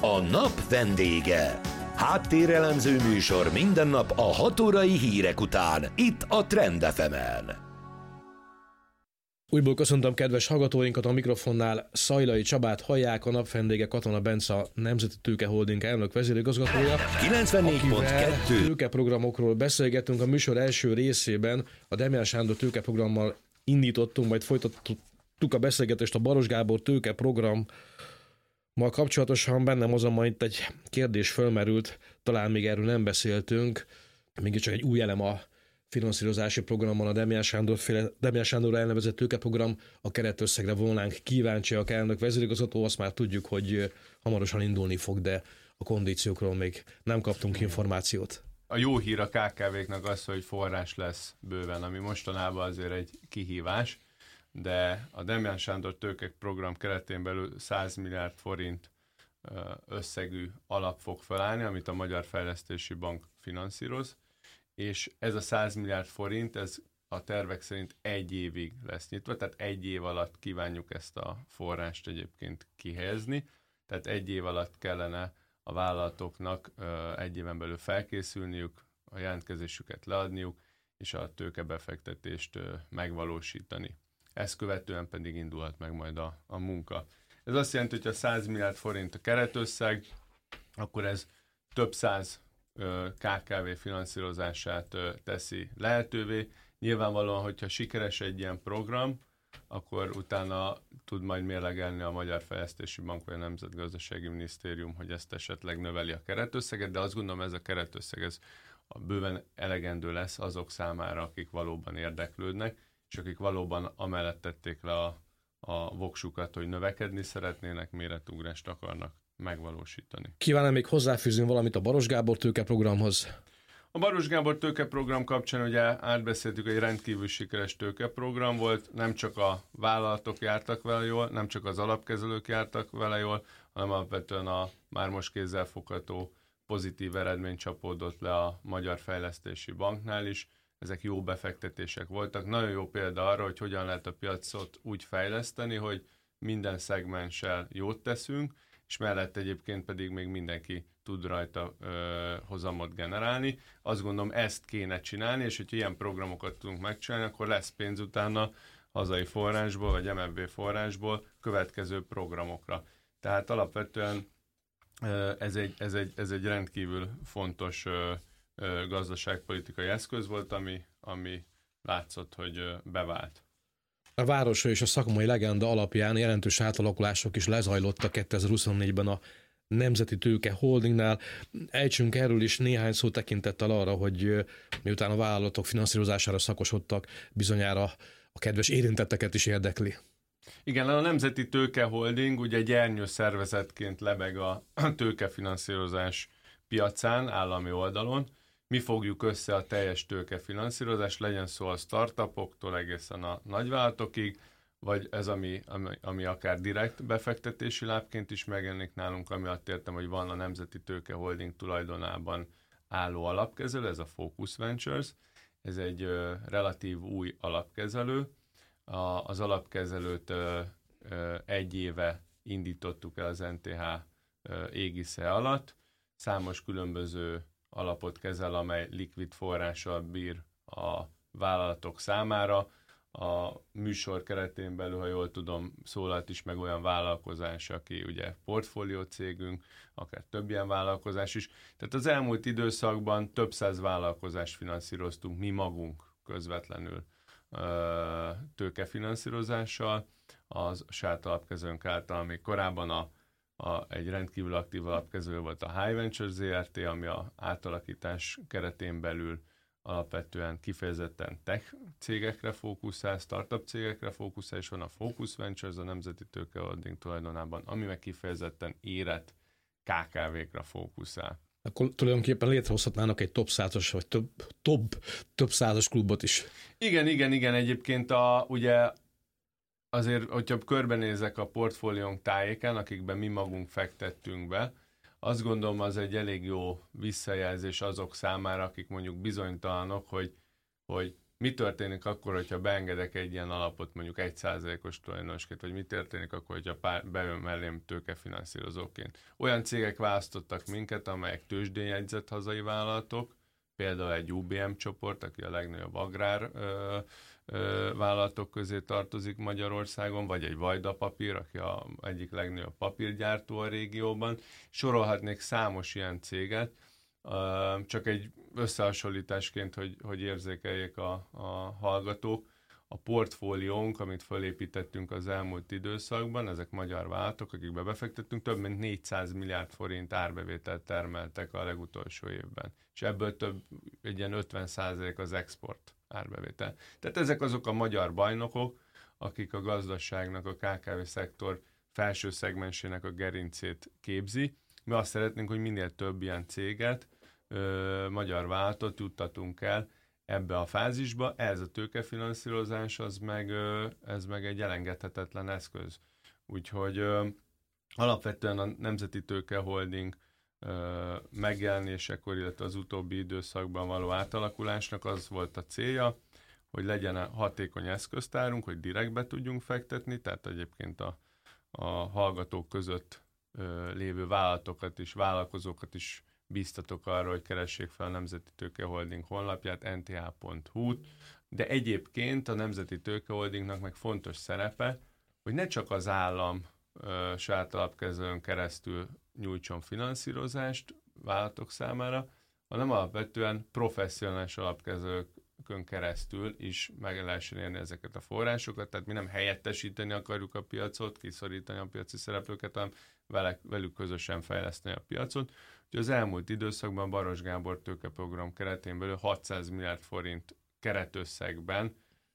A nap vendége. Háttérelemző műsor minden nap a 6 órai hírek után, itt a Trend FM-en. Újból köszöntöm kedves hallgatóinkat, a mikrofonnál Szajlai Csabát hallják, a napvendége Katona Bence, a Nemzeti Tőke Holding elnök vezérigazgatója. 94.2 tőkeprogramokról beszélgetünk. A műsor első részében a Demján Sándor tőkeprogrammal indítottunk, majd folytattuk a beszélgetést a Baros Gábor tőkeprogrammal kapcsolatosan. Bennem azonban itt egy kérdés fölmerült, talán még erről nem beszéltünk, mégiscsak egy új elem a finanszírozási programban a Demján Sándor elnevezett tőkeprogram, a keretösszegre volnánk kíváncsiak, elnök vezérigazgató, azt már tudjuk, hogy hamarosan indulni fog, de a kondíciókról még nem kaptunk információt. A jó hír a KKV-knak az, hogy forrás lesz bőven, ami mostanában azért egy kihívás, de a Demján Sándor tőkeprogram keretén belül 100 milliárd forint összegű alap fog felállni, amit a Magyar Fejlesztési Bank finanszíroz, és ez a 100 milliárd forint, ez a tervek szerint egy évig lesz nyitva, tehát egy év alatt kívánjuk ezt a forrást egyébként kihelyezni, tehát egy év alatt kellene a vállalatoknak egy éven belül felkészülniük, a jelentkezésüket leadniuk, és a tőkebefektetést megvalósítani. Ezt követően pedig indulhat meg majd a munka. Ez azt jelenti, hogy ha 100 milliárd forint a keretösszeg, akkor ez több száz KKV finanszírozását teszi lehetővé. Nyilvánvalóan, hogyha sikeres egy ilyen program, akkor utána tud majd mérlegelni a Magyar Fejlesztési Bank vagy a Nemzetgazdasági Minisztérium, hogy ezt esetleg növeli a keretösszeget, de azt gondolom, ez a keretösszeg ez bőven elegendő lesz azok számára, akik valóban érdeklődnek, és akik valóban amellett tették le a voksukat, hogy növekedni szeretnének, méretugrást akarnak megvalósítani. Kívánom még hozzáfűzni valamit a Baros Gábor tőkeprogramhoz? A Baros Gábor tőkeprogram kapcsán ugye átbeszéltük, hogy rendkívül sikeres tőkeprogram volt, nem csak a vállalatok jártak vele jól, nem csak az alapkezelők jártak vele jól, hanem alapvetően a már most kézzelfogható pozitív eredmény csapódott le a Magyar Fejlesztési Banknál is. Ezek jó befektetések voltak. Nagyon jó példa arra, hogy hogyan lehet a piacot úgy fejleszteni, hogy minden szegmenssel jót teszünk, és mellett egyébként pedig még mindenki tud rajta hozamot generálni. Azt gondolom, ezt kéne csinálni, és hogyha ilyen programokat tudunk megcsinálni, akkor lesz pénz utána hazai forrásból, vagy MFB forrásból következő programokra. Tehát alapvetően ez egy rendkívül fontos gazdaságpolitikai eszköz volt, ami látszott, hogy bevált. A városa és a szakmai legenda alapján jelentős átalakulások is lezajlottak 2024-ben a Nemzeti Tőke Holdingnál. Ejtsünk erről is néhány szó tekintettel arra, hogy miután a vállalatok finanszírozására szakosodtak, bizonyára a kedves érintetteket is érdekli. Igen, a Nemzeti Tőke Holding ugye gyernyő szervezetként lebeg a tőkefinanszírozás piacán, állami oldalon. Mi fogjuk össze a teljes tőkefinanszírozást, legyen szó a startupoktól egészen a nagyvállalatokig, vagy ez, ami akár direkt befektetési lábként is megjelenik nálunk, ami azt értem, hogy van a Nemzeti Tőke Holding tulajdonában álló alapkezelő, ez a Focus Ventures. Ez egy relatív új alapkezelő. Az alapkezelőt egy éve indítottuk el az NTH égisze alatt. Számos különböző alapot kezel, amely likvid forrással bír a vállalatok számára. A műsor keretén belül, ha jól tudom, szólalt is meg olyan vállalkozás, aki ugye portfólió cégünk, akár több ilyen vállalkozás is. Tehát az elmúlt időszakban több száz vállalkozást finanszíroztunk mi magunk közvetlenül tőkefinanszírozással, az saját alapkezőnk által, ami korábban egy rendkívül aktív alapkező volt a High Ventures ZRT, ami a átalakítás keretén belül alapvetően kifejezetten tech cégekre fókuszál, startup cégekre fókuszál, és van a Focus Ventures, a Nemzeti Tőke Holding tulajdonában, ami meg kifejezetten érett KKV-kra fókuszál. Akkor tulajdonképpen létrehozhatnának egy top 100-as, vagy több százas klubot is. Igen, egyébként ugye azért, hogyha körbenézek a portfóliónk tájéken, akikben mi magunk fektettünk be, azt gondolom, az egy elég jó visszajelzés azok számára, akik mondjuk bizonytalanok, hogy mi történik akkor, hogyha beengedek egy ilyen alapot mondjuk 1%-os tulajdonosként, vagy mi történik akkor, hogyha bejön mellém tőkefinanszírozóként. Olyan cégek választottak minket, amelyek tőzsdén jegyzett hazai vállalatok, például egy UBM csoport, aki a legnagyobb agrár vállalatok közé tartozik Magyarországon, vagy egy Vajda Papír, aki a egyik legnagyobb papírgyártó a régióban. Sorolhatnék számos ilyen céget, csak egy összehasonlításként, hogy érzékeljék a hallgatók. A portfóliónk, amit felépítettünk az elmúlt időszakban, ezek magyar vállalatok, akikbe befektettünk, több mint 400 milliárd forint árbevételt termeltek a legutolsó évben. És ebből egy ilyen 50% az export árbevétel. Tehát ezek azok a magyar bajnokok, akik a gazdaságnak, a KKV szektor felső szegmensének a gerincét képzi. Mi azt szeretnénk, hogy minél több ilyen céget, magyar vállalatot juttatunk el ebbe a fázisba. Ez a tőkefinanszírozás, ez meg egy elengedhetetlen eszköz. Úgyhogy alapvetően a Nemzeti Tőke Holding megjelenésekor, illetve az utóbbi időszakban való átalakulásnak az volt a célja, hogy legyen hatékony eszköztárunk, hogy direktbe tudjunk fektetni, tehát egyébként a hallgatók között lévő vállalatokat és vállalkozókat is bíztatok arra, hogy keressék fel a Nemzeti Tőke Holding honlapját, nth.hu-t, de egyébként a Nemzeti Tőke Holdingnak meg fontos szerepe, hogy ne csak az állam saját alapkezelőn keresztül nyújtson finanszírozást vállalatok számára, hanem alapvetően professzionális alapkezelőkön keresztül is meg lehessen érni ezeket a forrásokat, tehát mi nem helyettesíteni akarjuk a piacot, kiszorítani a piaci szereplőket, hanem velük közösen fejleszteni a piacot. Úgyhogy az elmúlt időszakban Baros Gábor tőkeprogram keretén belül 600 milliárd forint keretösszegben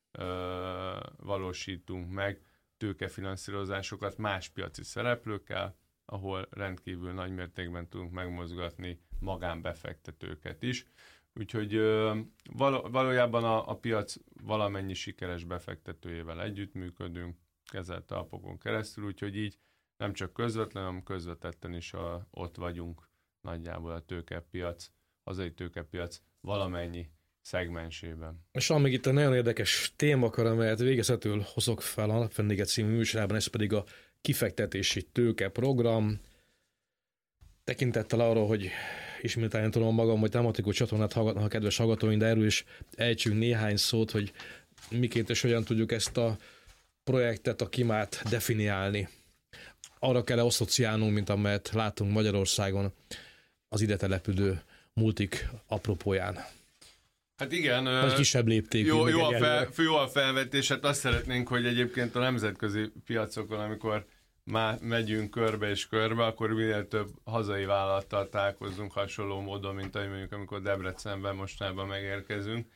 valósítunk meg tőkefinanszírozásokat más piaci szereplőkkel, ahol rendkívül nagy mértékben tudunk megmozgatni magánbefektetőket is. Úgyhogy valójában a piac valamennyi sikeres befektetőjével együttműködünk kezelt alapokon keresztül, úgyhogy így nem csak közvetlenül, hanem közvetetten is ott vagyunk nagyjából a tőkepiac, hazai tőkepiac valamennyi szegmensében. És van még itt egy nagyon érdekes témakör, amelyet végezetül hozok fel a Napvendége című műsorában, ez pedig a kifektetési tőkeprogram. Tekintettel arra, hogy ismételni tudom magam, hogy tematikus csatornát hallgatnak a kedves hallgatóink, de erről is ejtsünk néhány szót, hogy miként és hogyan tudjuk ezt a projektet, a KIMÁT definiálni. Arra kell asszociálnunk, mint amelyet látunk Magyarországon az ide települő multik apropóján. Hát igen. Vagy kisebb léptékű. Jó a felvetés, hát azt szeretnénk, hogy egyébként a nemzetközi piacokon, amikor már megyünk körbe és körbe, akkor minél több hazai vállalattal találkozzunk hasonló módon, mint ahogy mondjuk, amikor Debrecenben mostanában megérkezünk.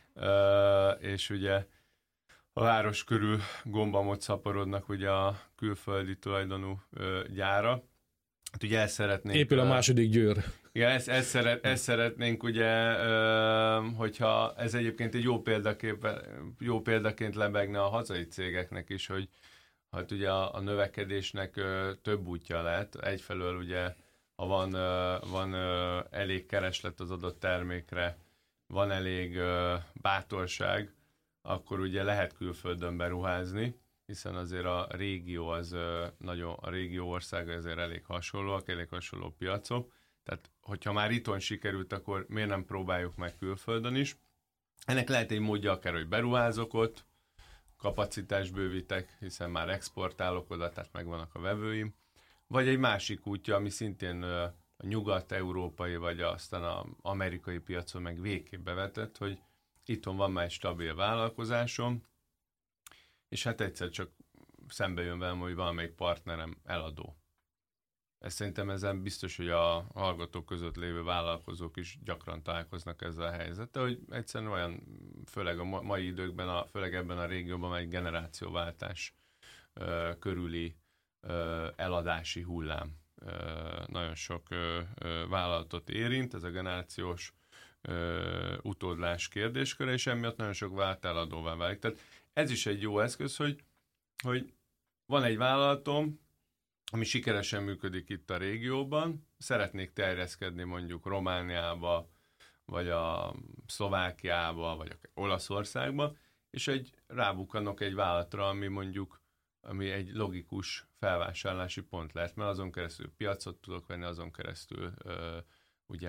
És ugye a város körül gombamot szaporodnak ugye a külföldi tulajdonú gyára. Hát ugye ezt szeretnénk... Épül a második Győr. Igen, ezt szeretnénk ugye, hogyha ez egyébként egy jó példaként lebegne a hazai cégeknek is, hogy hát ugye a növekedésnek több útja lehet. Egyfelől ugye, ha van elég kereslet az adott termékre, van elég bátorság, akkor ugye lehet külföldön beruházni, hiszen azért a régió országa azért elég hasonlóak, elég hasonló piacok. Tehát, hogyha már itthon sikerült, akkor miért nem próbáljuk meg külföldön is? Ennek lehet egy módja akár, hogy beruházok ott, kapacitást bővítek, hiszen már exportálok oda, tehát megvannak a vevőim. Vagy egy másik útja, ami szintén a nyugat-európai, vagy aztán az amerikai piacon meg végképp bevetett, hogy itthon van már egy stabil vállalkozásom, és hát egyszer csak szembe jön velem, hogy valamelyik partnerem eladó. Szerintem ezen biztos, hogy a hallgatók között lévő vállalkozók is gyakran találkoznak ezzel a helyzettel, hogy egyszerűen olyan, főleg a mai időkben, főleg ebben a régióban egy generációváltás körüli eladási hullám nagyon sok vállalatot érint, ez a generációs utódlás kérdésköre, és emiatt nagyon sok vállalat eladóvá válik. Tehát ez is egy jó eszköz, hogy van egy vállalatom, ami sikeresen működik itt a régióban, szeretnék terjeszkedni mondjuk Romániába, vagy a Szlovákiába, vagy Olaszországba, és rábukkanok egy vállalatra, ami egy logikus felvásárlási pont lehet, mert azon keresztül piacot tudok venni, azon keresztül ugye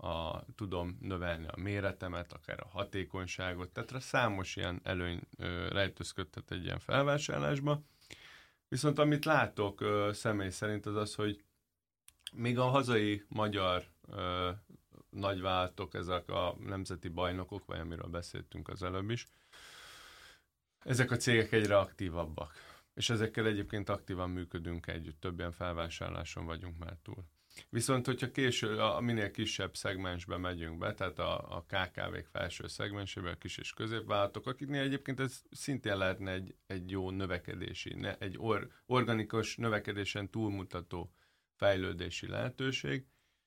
tudom növelni a méretemet, akár a hatékonyságot, tehát számos ilyen előny rejtőzködhet egy ilyen felvásárlásba. Viszont amit látok személy szerint az, hogy még a hazai magyar nagyvállalatok, ezek a nemzeti bajnokok, vagy amiről beszéltünk az előbb is, ezek a cégek egyre aktívabbak. És ezekkel egyébként aktívan működünk együtt, több ilyen felvásárláson vagyunk már túl. Viszont, hogyha késő, a minél kisebb szegmensbe megyünk be, tehát a KKV-k felső szegmensébe, a kis és középvállalatok, akiknél egyébként ez szintén lehetne egy jó növekedési, egy organikus növekedésen túlmutató fejlődési lehetőség.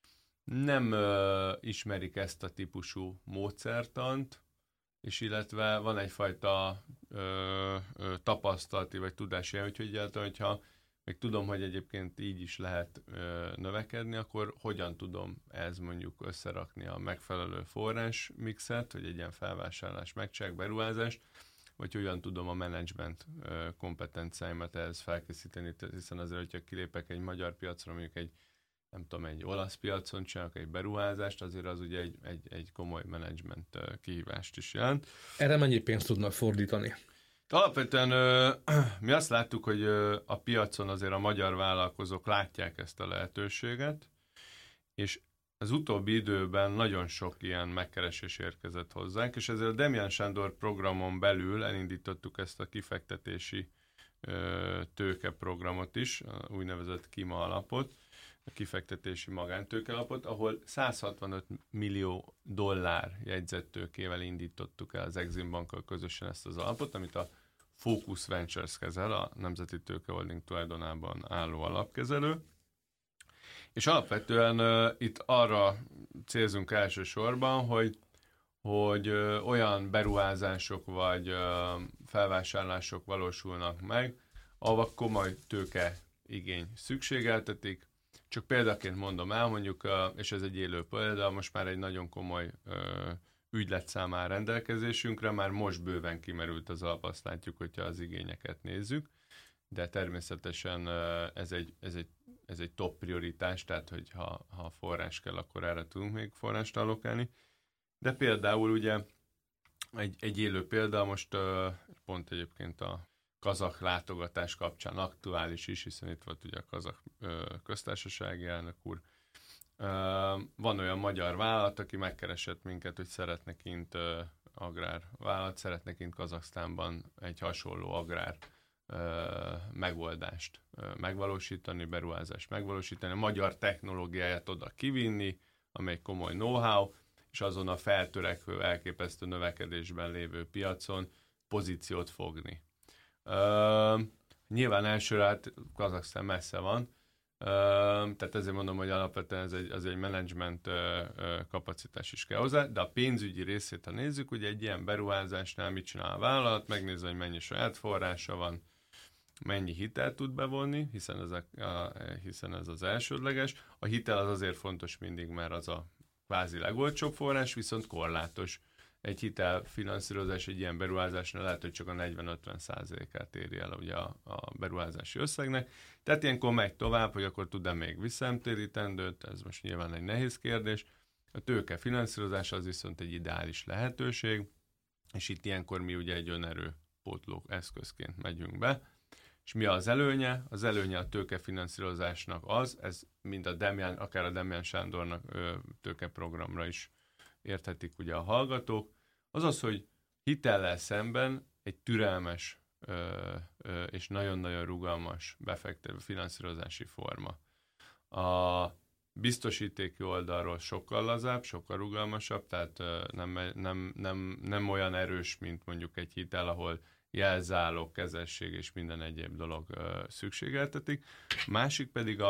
Nem ismerik ezt a típusú módszertant, és illetve van egyfajta tapasztalati vagy tudási, úgyhogy egyáltalán, hogyha még tudom, hogy egyébként így is lehet növekedni, akkor hogyan tudom mondjuk összerakni a megfelelő forrás mixet, hogy egy ilyen felvásárlás megcsinálják, beruházást, vagy hogyan tudom a menedzsment kompetenciáimat ehhez felkészíteni, hiszen azért, hogyha kilépek egy magyar piacra, mondjuk egy olasz piacon csinálok egy beruházást, azért az ugye egy komoly menedzsment kihívást is jelent. Erre mennyi pénzt tudnak fordítani? Alapvetően mi azt láttuk, hogy a piacon azért a magyar vállalkozók látják ezt a lehetőséget, és az utóbbi időben nagyon sok ilyen megkeresés érkezett hozzánk, és ezért a Demján Sándor programon belül elindítottuk ezt a kifektetési tőkeprogramot is, a úgynevezett KIMA alapot, a kifektetési magántőkealapot, ahol 165 millió dollár jegyzett tőkével indítottuk el az Exim Bankkal közösen ezt az alapot, amit a Focus Ventures kezel, a Nemzeti Tőkeholding tulajdonában álló alapkezelő. És alapvetően itt arra célzunk elsősorban, hogy olyan beruházások vagy felvásárlások valósulnak meg, ahol komoly tőke igény szükségeltetik. Csak példaként mondom el, mondjuk, és ez egy élő példa, most már egy nagyon komoly ügyletszám áll rendelkezésünkre, már most bőven kimerült az alap, azt látjuk, hogyha az igényeket nézzük, de természetesen ez egy top prioritás, tehát hogy ha forrás kell, akkor erre tudunk még forrást allokálni. De például ugye egy élő példa, most pont egyébként a kazakh látogatás kapcsán aktuális is, hiszen itt volt ugye a kazakh köztársasági elnök úr. Van olyan magyar vállalat, aki megkeresett minket, hogy szeretne kint agrárvállalat, szeretne kint Kazakhsztánban egy hasonló agrár megoldást megvalósítani, beruházást megvalósítani, a magyar technológiáját oda kivinni, amely komoly know-how, és azon a feltörekvő, elképesztő növekedésben lévő piacon pozíciót fogni. Nyilván elsőre hát Kazakhsztán messze van, tehát ezért mondom, hogy alapvetően ez egy menedzsment kapacitás is kell hozzá, de a pénzügyi részét, ha nézzük, ugye egy ilyen beruházásnál mit csinál a vállalat, megnézve, hogy mennyi saját forrása van, mennyi hitelt tud bevonni, hiszen ez az elsődleges. A hitel az azért fontos mindig, mert az a kvázi legolcsóbb forrás, viszont korlátos. Egy hitelfinanszírozás egy ilyen beruházásnál lehet, hogy csak a 40-50%-át éri el ugye a beruházási összegnek. Tehát ilyenkor megy tovább, hogy akkor tud-e még visszaemtérítendőt, ez most nyilván egy nehéz kérdés. A tőkefinanszírozás az viszont egy ideális lehetőség, és itt ilyenkor mi ugye egy önerőpótló eszközként megyünk be. És mi az előnye? Az előnye a tőkefinanszírozásnak ez mind akár a Demján Sándornak tőkeprogramra is érthetik ugye a hallgatók, az, hogy hitellel szemben egy türelmes és nagyon-nagyon rugalmas befektető finanszírozási forma. A biztosítéki oldalról sokkal lazább, sokkal rugalmasabb, tehát nem olyan erős, mint mondjuk egy hitel, ahol jelzálog, kezesség és minden egyéb dolog szükségeltetik. Másik pedig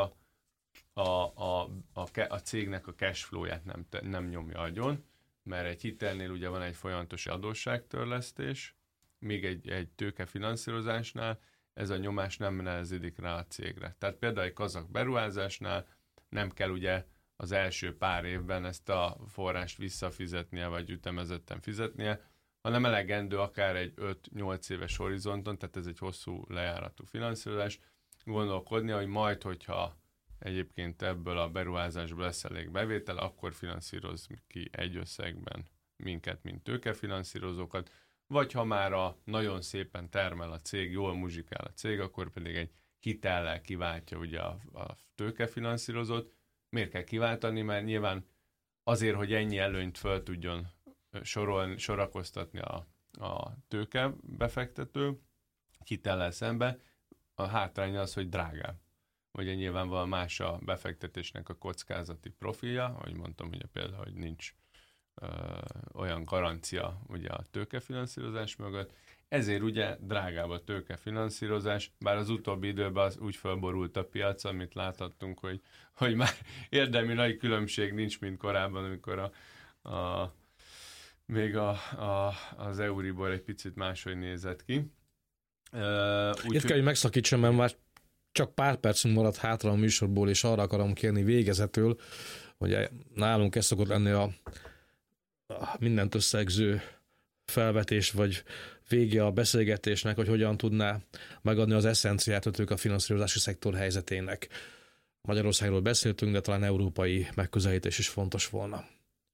a cégnek a cashflow-ját nem nyomja agyon, mert egy hitelnél ugye van egy folyamatos adósságtörlesztés, még egy tőkefinanszírozásnál ez a nyomás nem nehezítik rá a cégre. Tehát például egy kazakh beruházásnál nem kell ugye az első pár évben ezt a forrást visszafizetnie, vagy ütemezetten fizetnie, hanem elegendő akár egy 5-8 éves horizonton, tehát ez egy hosszú lejáratú finanszírozás, gondolkodni, hogy majd, hogyha egyébként ebből a beruházásból lesz elég bevétel, akkor finanszíroz ki egy összegben minket, mint tőkefinanszírozókat, vagy ha már nagyon szépen termel a cég, jól muzsikál a cég, akkor pedig egy hitellel kiváltja ugye a tőkefinanszírozót. Miért kell kiváltani? Mert nyilván azért, hogy ennyi előnyt föl tudjon sorakoztatni a tőkebefektető hitellel szembe, a hátránya az, hogy drágább. Ugye nyilvánvalóan más a befektetésnek a kockázati profilja, ahogy mondtam, ugye például, hogy nincs olyan garancia ugye a tőkefinanszírozás mögött, ezért ugye drágább a tőkefinanszírozás, bár az utóbbi időben az úgy felborult a piac, amit láthattunk, hogy már érdemi nagy különbség nincs, mint korábban, amikor még az Euribor egy picit máshogy nézett ki. Itt kell, hogy megszakítsam, mert már csak pár percünk maradt hátra a műsorból, és arra akarom kérni végezetül, hogy nálunk ez szokott lenni a mindent összegző felvetés, vagy vége a beszélgetésnek, hogy hogyan tudná megadni az eszenciát a finanszírozási szektor helyzetének. Magyarországról beszéltünk, de talán európai megközelítés is fontos volna.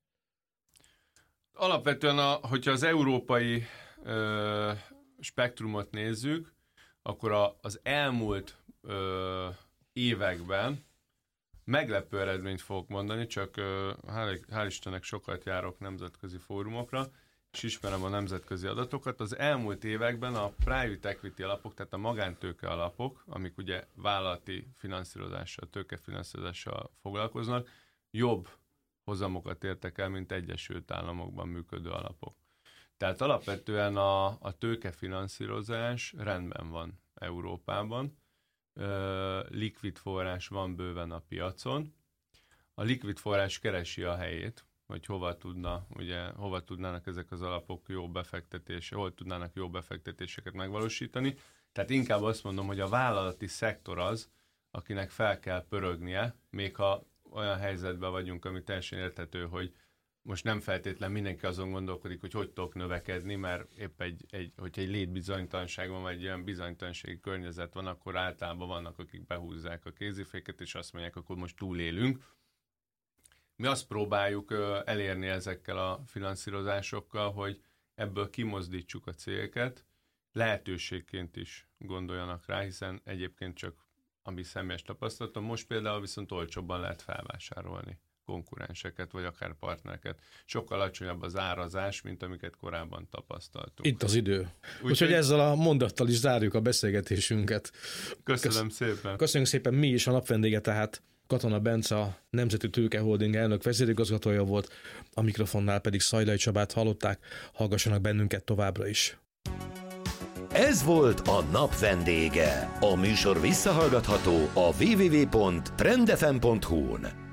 Alapvetően, hogyha az európai spektrumot nézzük, akkor az elmúlt években meglepő eredményt fogok mondani, csak hál' Istennek sokat járok nemzetközi fórumokra, és ismerem a nemzetközi adatokat. Az elmúlt években a private equity alapok, tehát a magántőke alapok, amik ugye vállalati finanszírozással, tőkefinanszírozással foglalkoznak, jobb hozamokat értek el, mint Egyesült Államokban működő alapok. Tehát alapvetően a tőkefinanszírozás rendben van Európában, likvid forrás van bőven a piacon. A likvid forrás keresi a helyét, hogy hova tudnának ezek az alapok hol tudnának jó befektetéseket megvalósítani. Tehát inkább azt mondom, hogy a vállalati szektor az, akinek fel kell pörögnie, még ha olyan helyzetben vagyunk, ami teljesen érthető, hogy most nem feltétlen mindenki azon gondolkodik, hogy tudok növekedni, mert épp hogyha egy létbizonytalanság van, vagy egy olyan bizonytalansági környezet van, akkor általában vannak, akik behúzzák a kéziféket, és azt mondják, akkor most túlélünk. Mi azt próbáljuk elérni ezekkel a finanszírozásokkal, hogy ebből kimozdítsuk a cégeket, lehetőségként is gondoljanak rá, hiszen egyébként csak ami személyes tapasztalatom, most például viszont olcsóbban lehet felvásárolni konkurenseket, vagy akár partnereket. Sokkal alacsonyabb az árazás, mint amiket korábban tapasztaltunk. Itt az idő. Úgyhogy ezzel a mondattal is zárjuk a beszélgetésünket. Köszönöm szépen. Köszönjük szépen mi is, a napvendége tehát Katona Bence, a Nemzeti Tőke Holding elnök vezérigazgatója volt, a mikrofonnál pedig Szajdai Csabát hallották, hallgassanak bennünket továbbra is. Ez volt a nap vendége. A műsor visszahallgatható a www.trendfm.hu-n.